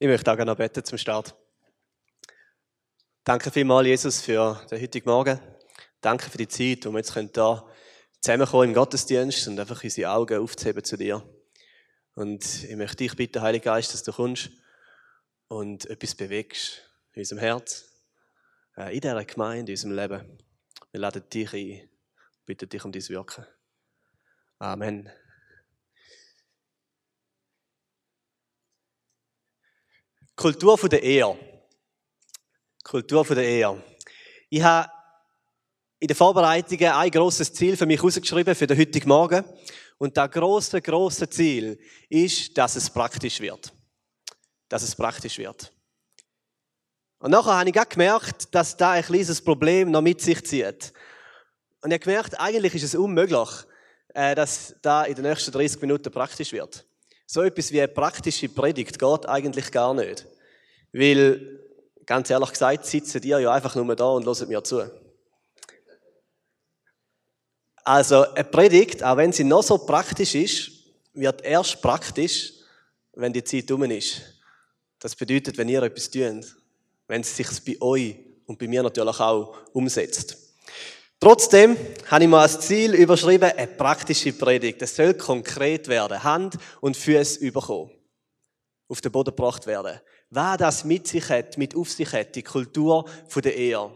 Ich möchte auch noch beten zum Start. Danke vielmals, Jesus, für den heutigen Morgen. Danke für die Zeit, wo wir jetzt hier zusammenkommen im Gottesdienst und einfach unsere Augen aufzuheben zu dir. Und ich möchte dich bitten, Heiliger Geist, dass du kommst und etwas bewegst in unserem Herz, in dieser Gemeinde, in unserem Leben. Wir laden dich ein, bitten dich um dein Wirken. Amen. Kultur von der Ehe. Kultur von der Ehe. Ich habe in den Vorbereitungen ein grosses Ziel für mich herausgeschrieben für den heutigen Morgen. Und das grosse Ziel ist, dass es praktisch wird. Dass es praktisch wird. Und nachher habe ich auch gemerkt, dass da ein kleines Problem noch mit sich zieht. Und ich habe gemerkt, eigentlich ist es unmöglich, dass da in den nächsten 30 Minuten praktisch wird. So etwas wie eine praktische Predigt geht eigentlich gar nicht. Weil, ganz ehrlich gesagt, sitzen ihr ja einfach nur da und hört mir zu. Also, eine Predigt, auch wenn sie noch so praktisch ist, wird erst praktisch, wenn die Zeit rum ist. Das bedeutet, wenn ihr etwas tut. Wenn es sich bei euch und bei mir natürlich auch umsetzt. Trotzdem habe ich mir als Ziel überschrieben, eine praktische Predigt. Es soll konkret werden, Hand und Füße überkommen, auf den Boden gebracht werden. Was das mit auf sich hat, die Kultur der Ehe.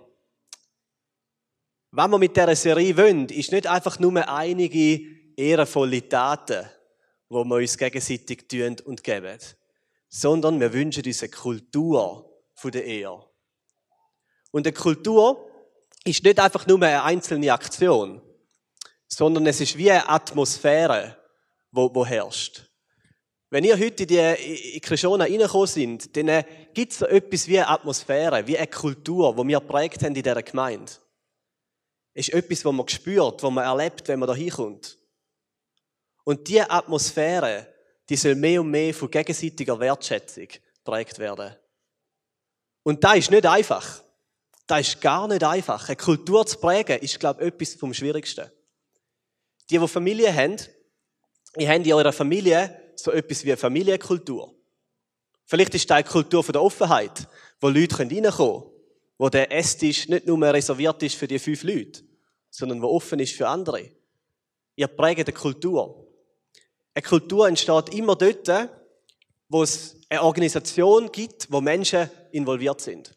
Was wir mit dieser Serie wollen, ist nicht einfach nur einige ehrenvolle Taten, die wir uns gegenseitig tun und geben, sondern wir wünschen uns eine Kultur der Ehe. Und eine Kultur ist nicht einfach nur eine einzelne Aktion, sondern es ist wie eine Atmosphäre, die herrscht. Wenn ihr heute in Krishona reingekommen sind, dann gibt es so etwas wie eine Atmosphäre, wie eine Kultur, die wir geprägt haben in dieser Gemeinde. Es ist etwas, das man spürt, das man erlebt, wenn man da hinkommt. Und diese Atmosphäre, die soll mehr und mehr von gegenseitiger Wertschätzung geprägt werden. Und das ist nicht einfach. Das ist gar nicht einfach. Eine Kultur zu prägen, ist, glaube ich, etwas vom Schwierigsten. Die Familie haben, ihr habt in eurer Familie so etwas wie eine Familienkultur. Vielleicht ist das eine Kultur von der Offenheit, wo Leute reinkommen können, wo der Esstisch nicht nur reserviert ist für die 5 Leute, sondern wo offen ist für andere. Ihr prägt eine Kultur. Eine Kultur entsteht immer dort, wo es eine Organisation gibt, wo Menschen involviert sind.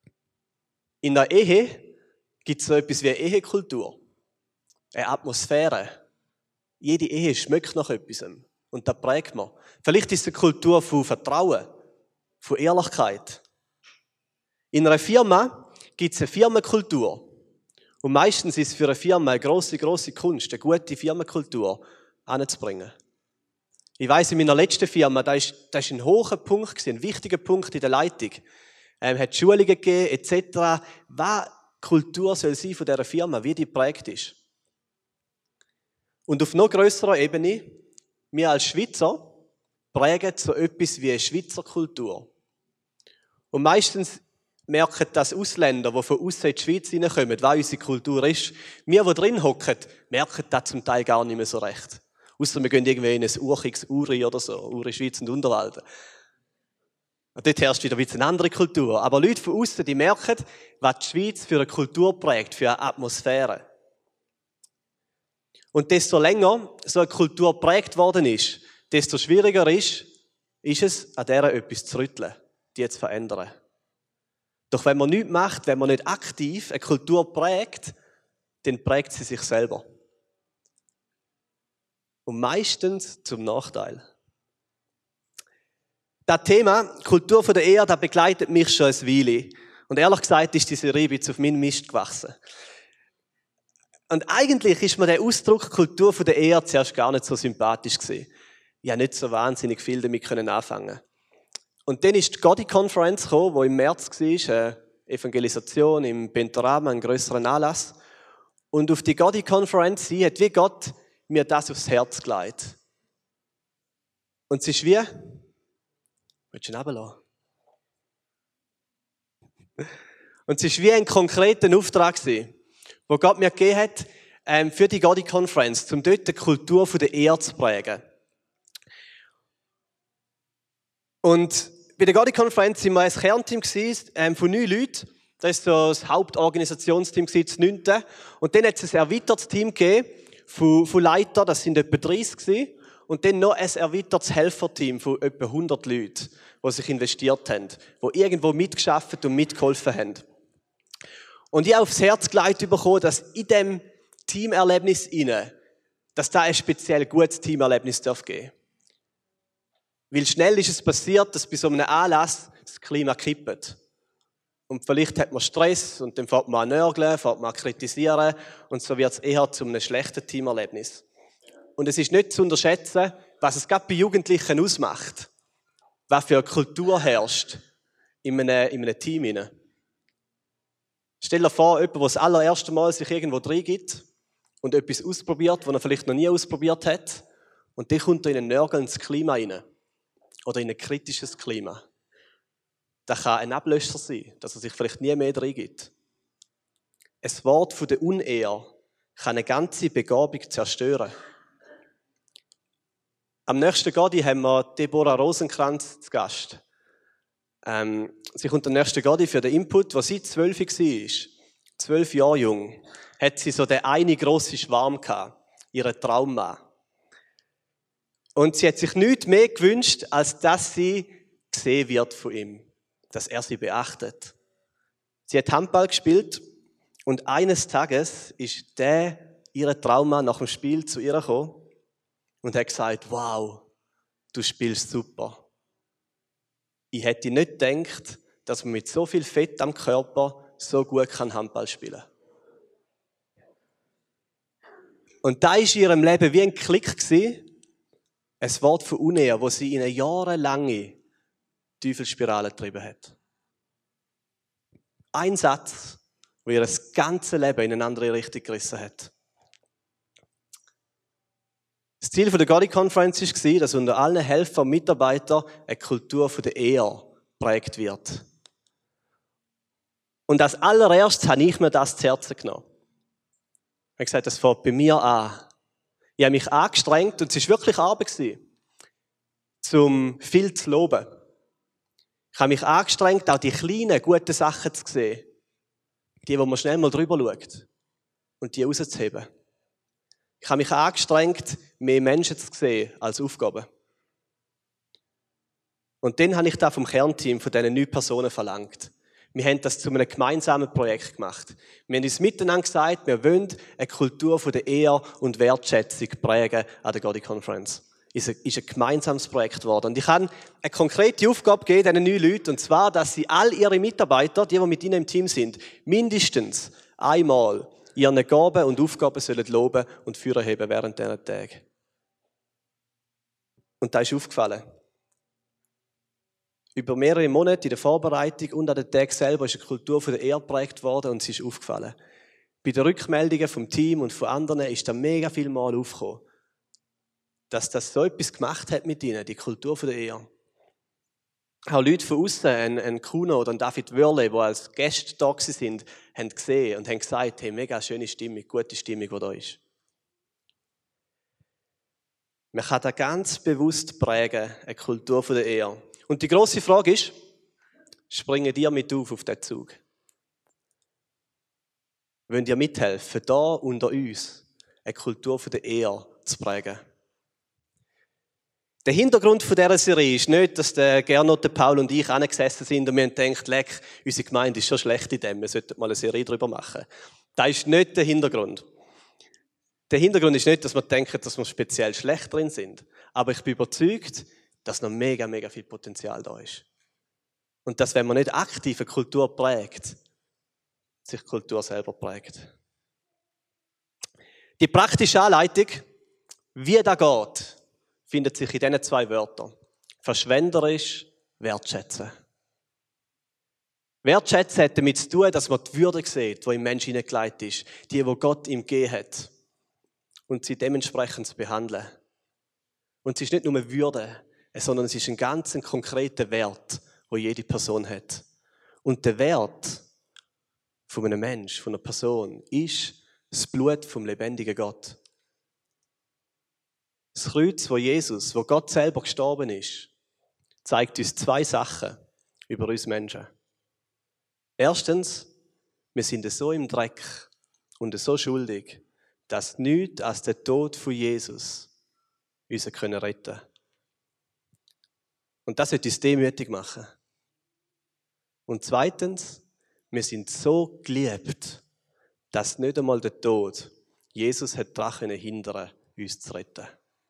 In der Ehe gibt es so etwas wie eine Ehekultur. Eine Atmosphäre. Jede Ehe schmeckt nach etwas. Und das prägt man. Vielleicht ist es eine Kultur von Vertrauen, von Ehrlichkeit. In einer Firma gibt es eine Firmenkultur. Und meistens ist es für eine Firma eine grosse Kunst, eine gute Firmenkultur anzubringen. Ich weiss, in meiner letzten Firma, da ist ein hoher Punkt, ein wichtiger Punkt in der Leitung. Hat Schulungen gegeben, etc. Was Kultur soll sein von dieser Firma, wie die geprägt ist. Und auf noch grösserer Ebene, wir als Schweizer prägen so etwas wie eine Schweizer Kultur. Und meistens merken das Ausländer, die von außen in die Schweiz reinkommen, was unsere Kultur ist. Wir, die drin hocken, merken das zum Teil gar nicht mehr so recht. Ausser wir gehen irgendwie in ein urchiges Uri oder so, Uri Schweiz und Unterwalden. Und dort herrscht wieder ein bisschen eine andere Kultur. Aber Leute von außen, die merken, was die Schweiz für eine Kultur prägt, für eine Atmosphäre. Und desto länger so eine Kultur geprägt worden ist, desto schwieriger ist es, an der etwas zu rütteln, die zu verändern. Doch wenn man nichts macht, wenn man nicht aktiv eine Kultur prägt, dann prägt sie sich selber. Und meistens zum Nachteil. Das Thema Kultur der Ehe, das begleitet mich schon ein Weile. Und ehrlich gesagt ist diese Serie auf meinen Mist gewachsen. Und eigentlich ist mir der Ausdruck Kultur der Ehe zuerst gar nicht so sympathisch gewesen. Ich habe nicht so wahnsinnig viel damit anfangen. Und dann ist die Gotti Conference gekommen, die im März war, eine Evangelisation im Pentorama, einen grösseren Anlass. Und auf die Gotti Conference hat wie Gott mir das aufs Herz gelegt. Und es ist wie, willst du ihn runterlassen? Und es ist wie ein konkreter Auftrag gewesen, wo Gott mir gegeben hat, für die Gotti Conference, um dort die Kultur der Ehe zu prägen. Und Bei der Gotti-Konferenz waren wir ein Kernteam von 9 Leuten. Das war so das Hauptorganisationsteam, das 9. Und dann hat es ein erweitertes Team gegeben von Leitern, das sind etwa 30 gewesen. Und dann noch ein erweitertes Helferteam von etwa 100 Leuten, die sich investiert haben, die irgendwo mitgearbeitet und mitgeholfen haben. Und ich habe aufs Herz gelegt bekommen, dass in diesem Teamerlebnis dass da ein speziell gutes Teamerlebnis geben darf. Weil schnell ist es passiert, dass bei so einem Anlass das Klima kippt. Und vielleicht hat man Stress und dann fängt man an nörgeln, fängt man an kritisieren und so wird es eher zu einem schlechten Teamerlebnis. Und es ist nicht zu unterschätzen, was es gerade bei Jugendlichen ausmacht. Was für eine Kultur herrscht in einem Team. Stell dir vor, jemand, der das allererste Mal sich irgendwo reingibt und etwas ausprobiert, was er vielleicht noch nie ausprobiert hat. Und dann kommt er in ein nörgelndes Klima rein. Oder in ein kritisches Klima. Das kann ein Ablöscher sein, dass er sich vielleicht nie mehr reingibt. Ein Wort von der Unehe kann eine ganze Begabung zerstören. Am nächsten Gotti haben wir Deborah Rosenkranz zu Gast. Sie kommt am nächsten Gotti für den Input, was sie 12 war. 12 Jahre jung. Hat sie so den einen grossen Schwarm gehabt. Ihren Traummann. Und sie hat sich nichts mehr gewünscht, als dass sie gesehen wird von ihm. Dass er sie beachtet. Sie hat Handball gespielt und eines Tages ist ihre Traummann nach dem Spiel zu ihr gekommen und hat gesagt, wow, du spielst super. Ich hätte nicht gedacht, dass man mit so viel Fett am Körper so gut Handball spielen kann. Und da war in ihrem Leben wie ein Klick gewesen, ein Wort von Unehe, wo sie in eine jahrelange Teufelsspirale getrieben hat. Ein Satz, der ihr das ganze Leben in eine andere Richtung gerissen hat. Das Ziel der Gotti-Konferenz war, dass unter allen Helfern und Mitarbeitern eine Kultur der Ehe geprägt wird. Und als allererstes habe ich mir das zu Herzen genommen. Ich habe gesagt, das fängt bei mir an. Ich habe mich angestrengt und es war wirklich Arbeit, um viel zu loben. Ich habe mich angestrengt, auch die kleinen, guten Sachen zu sehen. Die, wo man schnell mal drüber schaut. Und die rauszuheben. Ich habe mich angestrengt, mehr Menschen zu sehen als Aufgaben. Und dann habe ich das vom Kernteam, von diesen 9 Personen verlangt. Wir haben das zu einem gemeinsamen Projekt gemacht. Wir haben uns miteinander gesagt, wir wollen eine Kultur der Ehe und Wertschätzung prägen an der Gotti-Konferenz. Ist ein gemeinsames Projekt geworden. Und ich habe eine konkrete Aufgabe gegeben, diesen 9 Leuten, und zwar, dass sie all ihre Mitarbeiter, die mit ihnen im Team sind, mindestens einmal ihren Gaben und Aufgaben sollen loben und führen heben während dieser Tage. Und da ist aufgefallen. Über mehrere Monate in der Vorbereitung und an den Tag selber ist eine Kultur der Ehe geprägt worden und es ist aufgefallen. Bei den Rückmeldungen vom Team und von anderen ist da mega viel Mal aufgekommen, dass das so etwas gemacht hat mit ihnen, die Kultur der Ehe. Auch Leute von außen, ein Kuno oder ein David Wörle, die als Gäste da sind, haben gesehen und haben gesagt, hey, mega schöne Stimmung, gute Stimmung, die da ist. Man kann da ganz bewusst prägen, eine Kultur der Ehe. Und die grosse Frage ist, springen ihr mit auf diesen Zug? Wollt ihr mithelfen, da unter uns eine Kultur der Ehe zu prägen? Der Hintergrund dieser Serie ist nicht, dass der Gernot, der Paul und ich angesessen sind und wir haben gedacht, leck, unsere Gemeinde ist schon schlecht in dem, wir sollten mal eine Serie darüber machen. Das ist nicht der Hintergrund. Der Hintergrund ist nicht, dass wir denken, dass wir speziell schlecht drin sind. Aber ich bin überzeugt, dass noch mega, mega viel Potenzial da ist. Und dass, wenn man nicht aktiv eine Kultur prägt, sich die Kultur selber prägt. Die praktische Anleitung, wie das geht, findet sich in diesen 2 Wörtern. Verschwenderisch, wertschätzen. Wertschätzen hat damit zu tun, dass man die Würde sieht, die im Menschen hineingelegt ist. Die Gott ihm gegeben hat. Und sie dementsprechend zu behandeln. Und es ist nicht nur eine Würde, sondern es ist ein ganz konkreter Wert, den jede Person hat. Und der Wert von einem Menschen, von einer Person, ist das Blut vom lebendigen Gott. Das Kreuz, wo Jesus, wo Gott selber gestorben ist, zeigt uns zwei Sachen über uns Menschen. Erstens, wir sind so im Dreck und so schuldig, dass nichts als der Tod von Jesus uns retten können. Und das wird uns demütig machen. Und zweitens, wir sind so geliebt, dass nicht einmal der Tod Jesus hat daran hindern, uns zu retten.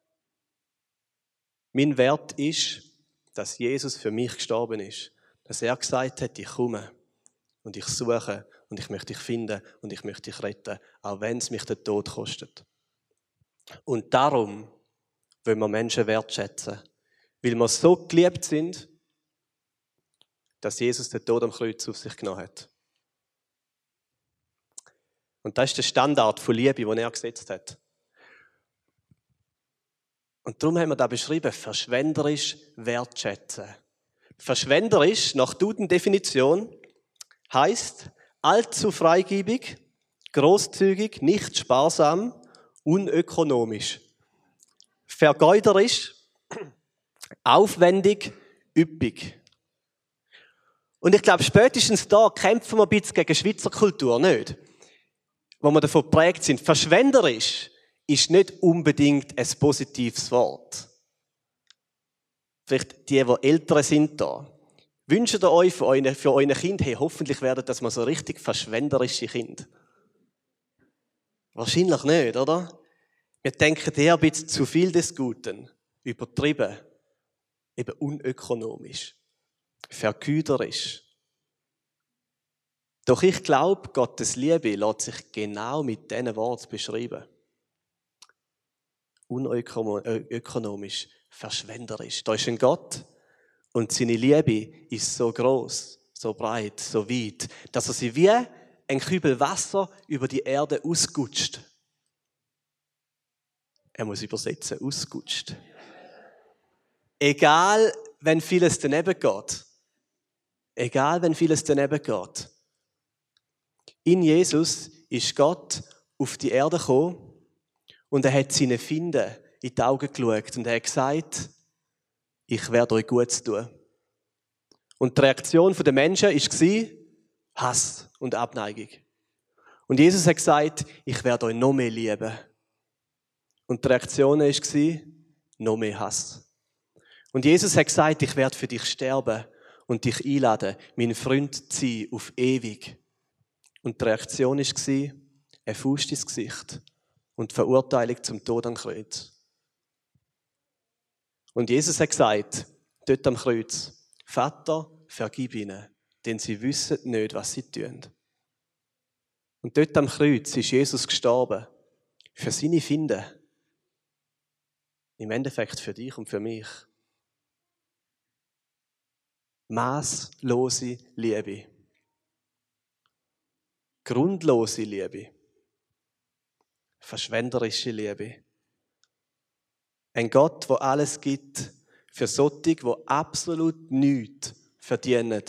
Mein Wert ist, dass Jesus für mich gestorben ist. Dass er gesagt hat, ich komme und ich suche und ich möchte dich finden und ich möchte dich retten, auch wenn es mich den Tod kostet. Und darum wollen wir Menschen wertschätzen, weil wir so geliebt sind, dass Jesus den Tod am Kreuz auf sich genommen hat. Und das ist der Standard von Liebe, den er gesetzt hat. Und darum haben wir da beschrieben, verschwenderisch wertschätzen. Verschwenderisch, nach Duden-Definition, heisst allzu freigebig, großzügig, nicht sparsam, unökonomisch. Vergeuderisch, aufwendig, üppig. Und ich glaube, spätestens da kämpfen wir ein bisschen gegen Schweizer Kultur, nicht? Wo wir davon geprägt sind. Verschwenderisch ist nicht unbedingt ein positives Wort. Vielleicht die Ältere sind da. Wünscht ihr euch für euer Kind, hey, hoffentlich werden das mal so richtig verschwenderische Kinder? Wahrscheinlich nicht, oder? Wir denken eher ein bisschen zu viel des Guten, übertrieben, eben unökonomisch, vergüderisch. Doch ich glaube, Gottes Liebe lässt sich genau mit diesen Worten beschreiben. Unökonomisch, verschwenderisch. Da ist ein Gott und seine Liebe ist so groß, so breit, so weit, dass er sie wie ein Kübel Wasser über die Erde ausgutscht. Er muss übersetzen, ausgutscht. Egal, wenn vieles daneben geht. Egal, wenn vieles daneben geht. In Jesus ist Gott auf die Erde gekommen und er hat seinen Finden in die Augen geschaut und er hat gesagt, ich werde euch Gutes tun. Und die Reaktion der Menschen war Hass und Abneigung. Und Jesus hat gesagt, ich werde euch noch mehr lieben. Und die Reaktion war noch mehr Hass. Und Jesus hat gesagt, ich werde für dich sterben und dich einladen, mein Freund zu sein auf ewig. Und die Reaktion war ein Faust ins Gesicht und die Verurteilung zum Tod am Kreuz. Und Jesus hat gesagt, dort am Kreuz, Vater, vergib ihnen, denn sie wissen nicht, was sie tun. Und dort am Kreuz ist Jesus gestorben für seine Finden. Im Endeffekt für dich und für mich. Masslose Liebe. Grundlose Liebe. Verschwenderische Liebe. Ein Gott, der alles gibt für solche, die absolut nichts verdienen.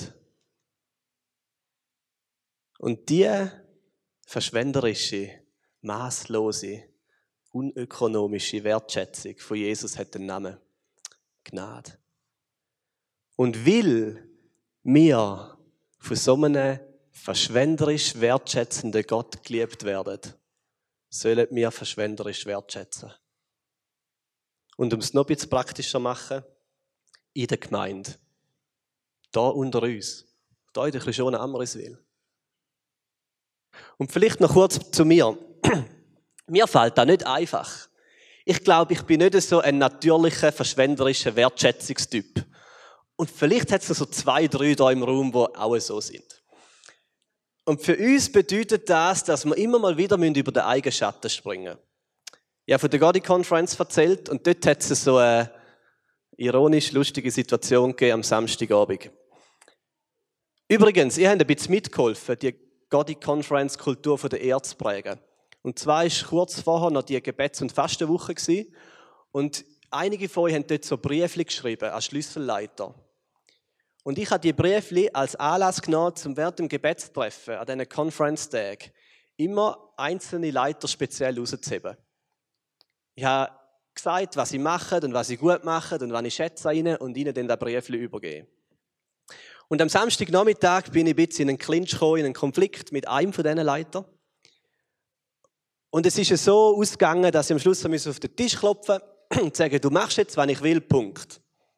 Und diese verschwenderische, masslose, unökonomische Wertschätzung von Jesus hat den Namen Gnade. Und weil wir von so einem verschwenderisch wertschätzenden Gott geliebt werden, sollen wir verschwenderisch wertschätzen. Und um es noch ein bisschen praktischer zu machen, in der Gemeinde, da unter uns, da in der Christiane Amriswil. Und vielleicht noch kurz zu mir. Mir fällt das nicht einfach. Ich glaube, ich bin nicht so ein natürlicher, verschwenderischer Wertschätzungstyp. Und vielleicht hat es so 2, 3 da im Raum, die auch so sind. Und für uns bedeutet das, dass wir immer mal wieder über den eigenen Schatten springen müssen. Ich habe von der Gotti Conference erzählt und dort hat es so eine ironisch lustige Situation gegeben am Samstagabend. Übrigens, ihr habt ein bisschen mitgeholfen, die Gotti Conference Kultur der Ehe zu prägen. Und zwar war kurz vorher noch die Gebets- und Fastenwoche gewesen. Und einige von euch haben dort so Briefchen geschrieben als Schlüsselleiter. Und ich habe die Briefchen als Anlass genommen, um während dem Gebetstreffen an diesen Conference-Tagen immer einzelne Leiter speziell rauszuheben. Ich habe gesagt, was sie machen und was sie gut machen und was ich schätze an ihnen und ihnen dann das Briefchen übergeben. Und am Samstagnachmittag bin ich ein bisschen in einen Clinch gekommen, in einen Konflikt mit einem von diesen Leitern. Und es ist so ausgegangen, dass ich am Schluss auf den Tisch klopfen und sagen, du machst jetzt, was ich will, Punkt.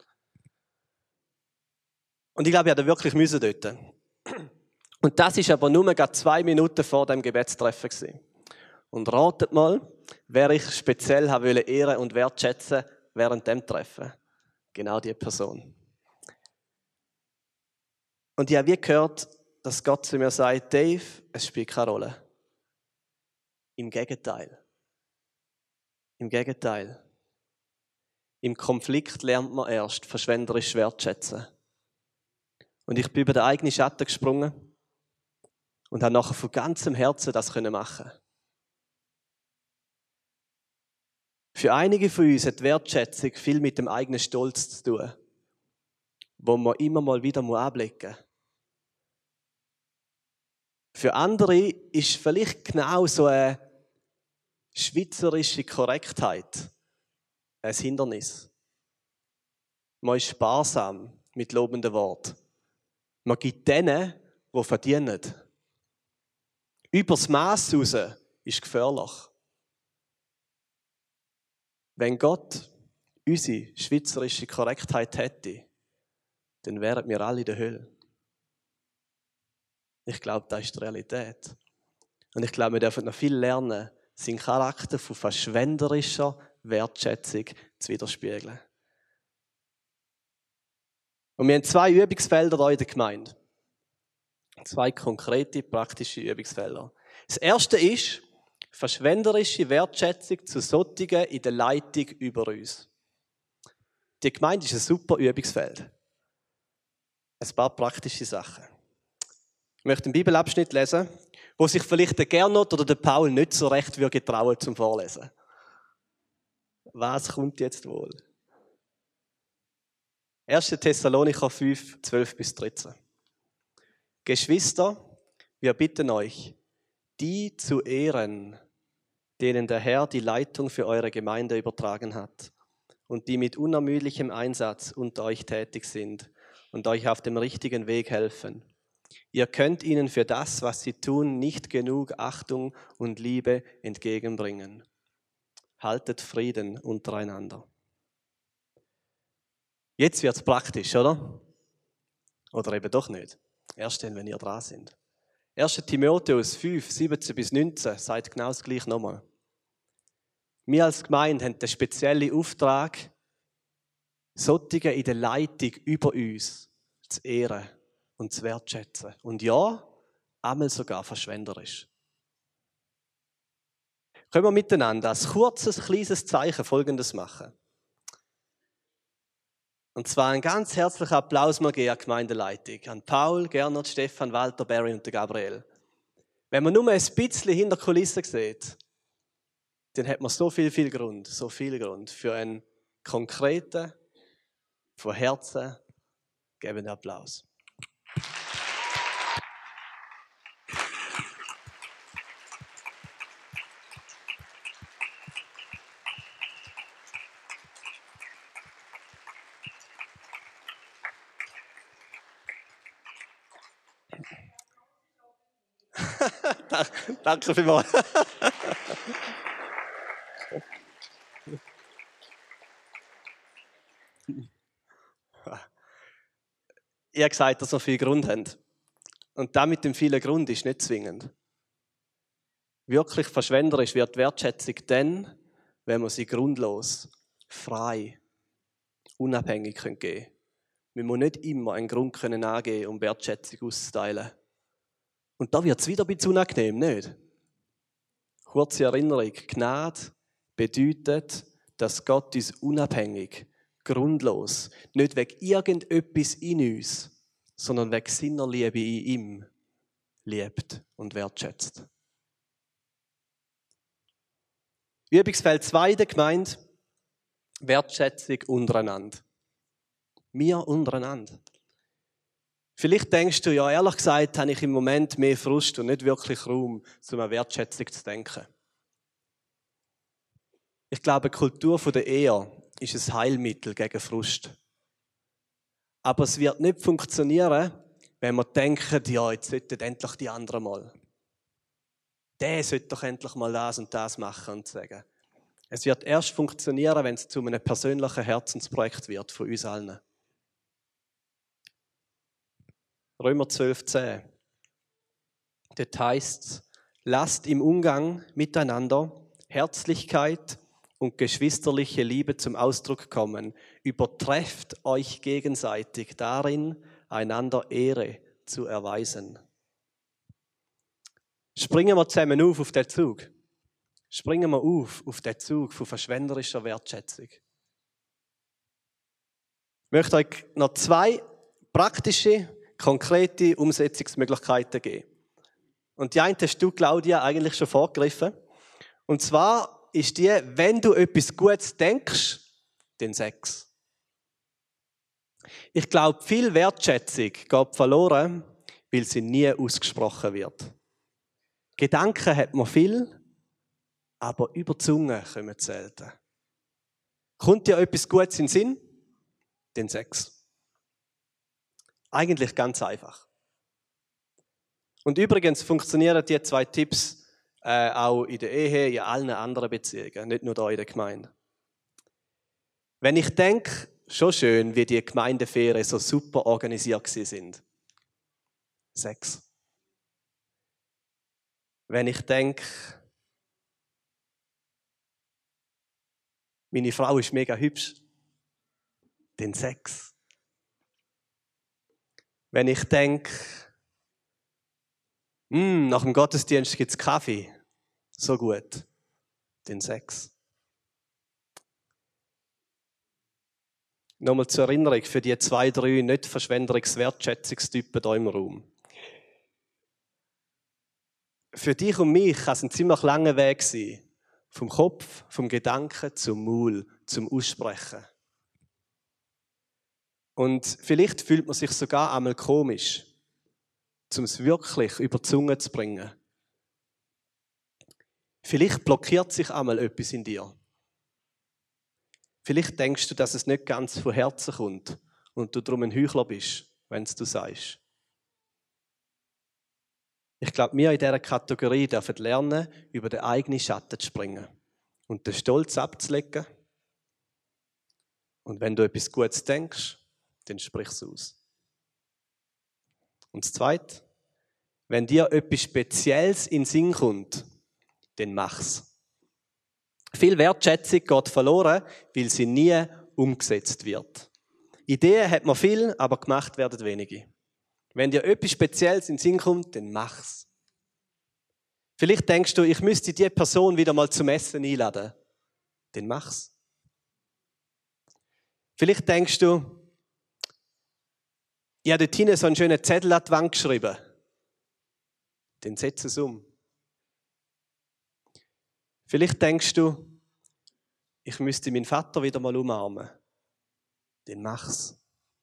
Und ich glaube, ich hätte wirklich müssen dort. Und das ist aber nur gerade 2 Minuten vor dem Gebetstreffen gewesen. Und ratet mal, wer ich speziell habe ehren und wertschätzen während dem Treffen. Genau die Person. Und ich habe wie gehört, dass Gott zu mir sagt, Dave, es spielt keine Rolle. Im Gegenteil. Im Gegenteil. Im Konflikt lernt man erst verschwenderisch wertschätzen. Und ich bin über den eigenen Schatten gesprungen und habe nachher von ganzem Herzen das machen. Für einige von uns hat Wertschätzung viel mit dem eigenen Stolz zu tun, wo man immer mal wieder anblicken muss. Für andere ist vielleicht genau so eine schweizerische Korrektheit ein Hindernis. Man ist sparsam mit lobenden Worten. Man gibt denen, die verdienen. Übers Maß raus ist gefährlich. Wenn Gott unsere schweizerische Korrektheit hätte, dann wären wir alle in der Hölle. Ich glaube, das ist die Realität. Und ich glaube, wir dürfen noch viel lernen, seinen Charakter von verschwenderischer Wertschätzung zu widerspiegeln. Und wir haben 2 Übungsfelder hier in der Gemeinde. 2 konkrete, praktische Übungsfelder. Das erste ist verschwenderische Wertschätzung zu solchen in der Leitung über uns. Die Gemeinde ist ein super Übungsfeld. Ein paar praktische Sachen. Ich möchte einen Bibelabschnitt lesen, wo sich vielleicht der Gernot oder der Paul nicht so recht getrauen zum Vorlesen. Was kommt jetzt wohl? 1. Thessalonicher 5, 12-13. Geschwister, wir bitten euch, die zu ehren, denen der Herr die Leitung für eure Gemeinde übertragen hat und die mit unermüdlichem Einsatz unter euch tätig sind und euch auf dem richtigen Weg helfen. Ihr könnt ihnen für das, was sie tun, nicht genug Achtung und Liebe entgegenbringen. Haltet Frieden untereinander. Jetzt wird es praktisch, oder? Oder eben doch nicht. Erst dann, wenn ihr dran sind. 1. Timotheus 5, 17-19 sagt genau das Gleiche nochmal. Wir als Gemeinde haben den speziellen Auftrag, solche in der Leitung über uns zu ehren und zu wertschätzen. Und ja, einmal sogar verschwenderisch. Können wir miteinander als kurzes, kleines Zeichen Folgendes machen. Und zwar einen ganz herzlichen Applaus mal geben an die Gemeindeleitung. An Paul, Gernot, Stefan, Walter, Barry und Gabriel. Wenn man nur ein bisschen hinter der Kulisse sieht, dann hat man so viel Grund für einen konkreten, von Herzen gebenden Applaus. Danke vielmals. Ich habe gesagt, dass wir viel Grund haben. Und das mit dem vielen Grund ist nicht zwingend. Wirklich verschwenderisch wird Wertschätzung dann, wenn wir sie grundlos, frei, unabhängig geben können. Wir müssen nicht immer einen Grund angeben, um Wertschätzung auszuteilen. Und da wird es wieder ein bisschen unangenehm, nicht? Kurze Erinnerung, Gnade bedeutet, dass Gott uns unabhängig, grundlos, nicht wegen irgendetwas in uns, sondern wegen seiner Liebe in ihm liebt und wertschätzt. Übungsfeld 2 der Gemeinde, Wertschätzung untereinander. Wir untereinander. Vielleicht denkst du, ja, ehrlich gesagt, habe ich im Moment mehr Frust und nicht wirklich Raum, um an Wertschätzung zu denken. Ich glaube, die Kultur der Ehe ist ein Heilmittel gegen Frust. Aber es wird nicht funktionieren, wenn wir denken, ja, jetzt sollten endlich die anderen mal. Der sollte doch endlich mal das und das machen und sagen. Es wird erst funktionieren, wenn es zu einem persönlichen Herzensprojekt wird von uns allen. Römer 12,10. Dort heisst es, lasst im Umgang miteinander Herzlichkeit und geschwisterliche Liebe zum Ausdruck kommen. Übertrefft euch gegenseitig darin, einander Ehre zu erweisen. Springen wir zusammen auf den Zug. Springen wir auf den Zug von verschwenderischer Wertschätzung. Ich möchte euch noch 2 praktische, konkrete Umsetzungsmöglichkeiten geben. Und die eine hast du, Claudia, eigentlich schon vorgegriffen. Und zwar ist die, wenn du etwas Gutes denkst, dann sag's. Ich glaube, viel Wertschätzung geht verloren, weil sie nie ausgesprochen wird. Gedanken hat man viel, aber über die Zunge kommen selten. Kommt dir etwas Gutes in den Sinn? Dann sag's. Eigentlich ganz einfach. Und übrigens funktionieren die 2 Tipps auch in der Ehe, in allen anderen Beziehungen, nicht nur da in der Gemeinde. Wenn ich denke, schon schön, wie die Gemeindeferien so super organisiert sind. 6. Wenn ich denke, meine Frau ist mega hübsch, dann 6. Wenn ich denke, nach dem Gottesdienst gibt es Kaffee, so gut, dann 6. Nochmal zur Erinnerung für die 2, 3 nicht Verschwenderungs-Wertschätzungstypen hier im Raum. Für dich und mich kann es ein ziemlich langer Weg sein. Vom Kopf, vom Gedanken zum Maul, zum Aussprechen. Und vielleicht fühlt man sich sogar einmal komisch, um es wirklich über die Zunge zu bringen. Vielleicht blockiert sich einmal etwas in dir. Vielleicht denkst du, dass es nicht ganz von Herzen kommt und du darum ein Heuchler bist, wenn es du sagst. Ich glaube, wir in dieser Kategorie dürfen lernen, über den eigenen Schatten zu springen und den Stolz abzulegen. Und wenn du etwas Gutes denkst, dann sprich es aus. Und das Zweite, wenn dir etwas Spezielles in den Sinn kommt, dann mach's. Viel Wertschätzung geht verloren, weil sie nie umgesetzt wird. Ideen hat man viel, aber gemacht werden wenige. Wenn dir etwas Spezielles in den Sinn kommt, dann mach's. Vielleicht denkst du, ich müsste die Person wieder mal zum Essen einladen. Dann mach's. Vielleicht denkst du, ich habe dort hinten so einen schönen Zettel an die Wand geschrieben. Dann setz es um. Vielleicht denkst du, ich müsste meinen Vater wieder mal umarmen. Dann mach's.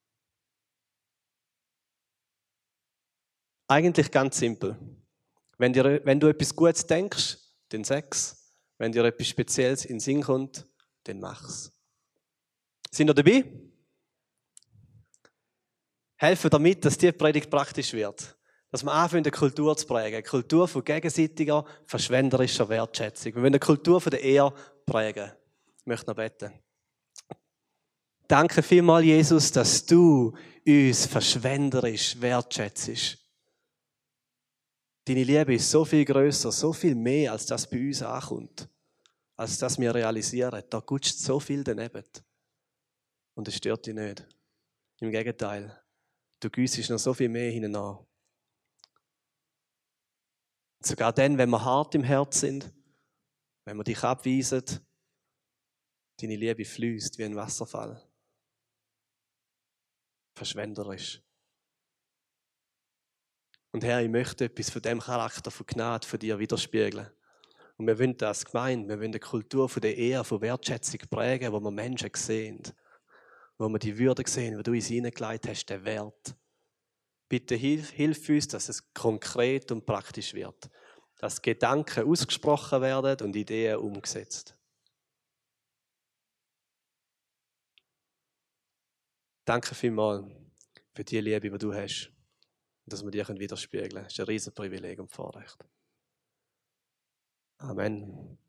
Eigentlich ganz simpel. Wenn du etwas Gutes denkst, dann sag's. Wenn dir etwas Spezielles in den Sinn kommt, dann mach's. Sind ihr dabei? Helfen damit, dass die Predigt praktisch wird. Dass wir anfangen, eine Kultur zu prägen. Eine Kultur von gegenseitiger, verschwenderischer Wertschätzung. Wir wollen eine Kultur von der Ehe prägen. Ich möchte noch beten. Danke vielmals, Jesus, dass du uns verschwenderisch wertschätzt. Deine Liebe ist so viel grösser, so viel mehr, als das bei uns ankommt. Als das wir realisieren. Da gutscht so viel daneben. Und es stört dich nicht. Im Gegenteil. Du güssest noch so viel mehr hinein. Sogar dann, wenn wir hart im Herz sind, wenn wir dich abweisen, deine Liebe fließt wie ein Wasserfall. Verschwenderisch. Und Herr, ich möchte etwas von dem Charakter von Gnade von dir widerspiegeln. Und wir wollen das Gemeinde, wir wollen eine Kultur von der Ehe, von Wertschätzung prägen, wo wir Menschen sehen, wo wir die Würde sehen, die du uns hineingelegt hast, den Wert. Bitte hilf uns, dass es konkret und praktisch wird. Dass Gedanken ausgesprochen werden und Ideen umgesetzt. Danke vielmals für die Liebe, die du hast. Und dass wir dir widerspiegeln können. Das ist ein riesen Privileg und Vorrecht. Amen.